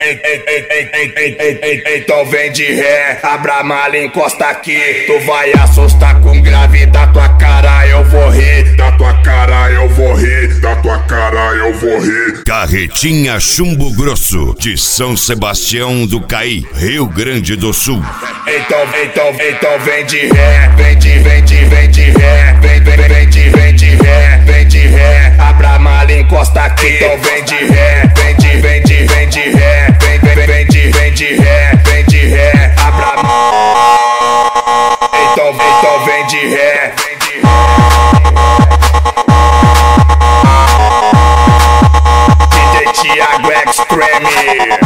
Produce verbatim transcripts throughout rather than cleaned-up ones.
Então vem de ré, abra a mala, encosta aqui. Tu vai assustar com grave, da tua cara eu vou rir. Da tua cara eu vou rir, da tua cara eu vou rir. Carretinha Chumbo Grosso, de São Sebastião do Caí, Rio Grande do Sul. Então, então, então vem de ré, vem de, vem de, vem de ré, vem, vem, vem de, vem de ré, vem de ré, abra a mala, encosta aqui. Então vem de ré, vem de, vem de, vem de ré, vem, vem, vem de, vem de ré, vem de ré, abra a mala. Então, então vem de ré, vem de ré. D J Thiago Extreme.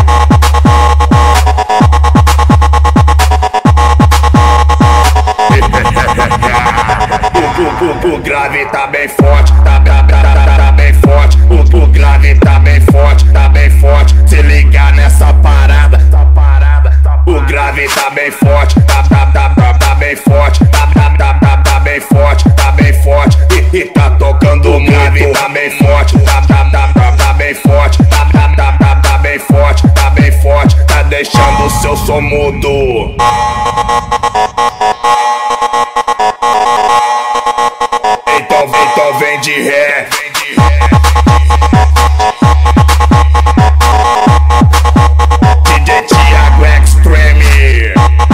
O, o, o grave tá bem forte, tá, tá, tá, tá, tá bem forte. O, o grave tá bem forte, tá bem forte. Se ligar nessa parada, tá parada. O grave tá bem forte, tá, tá, tá, tá, tá bem forte. Tá, tá, tá, tá, tá bem forte, tá bem forte. E, e tá tocando o grave, tá bem forte, tá, tá, tá, tá, tá bem forte. Tá, tá, tá, tá, tá bem forte, tá bem forte. Tá deixando o seu som mudo. Então vem de ré, vem de ré. D J Thiago Extreme.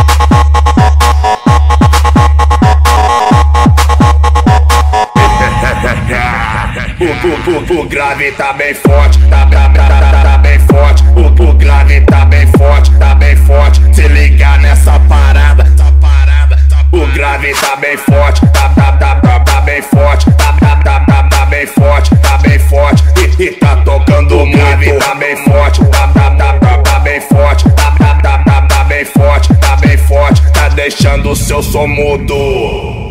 O, o, o, o grave tá bem forte, tá, tá, tá, tá, tá bem forte. O, o grave tá bem forte, tá bem forte. Se ligar nessa parada, tá parada. O grave tá bem forte, tá, tá, tá, tá, tá bem forte. Tá, tá, tá, tá, tá bem forte, tá bem forte. E, e tá tocando o grave, tá bem forte. Tá, tá, tá, tá, tá bem forte. Tá, tá, tá, tá, tá bem forte, tá bem forte. Tá deixando o seu som mudo.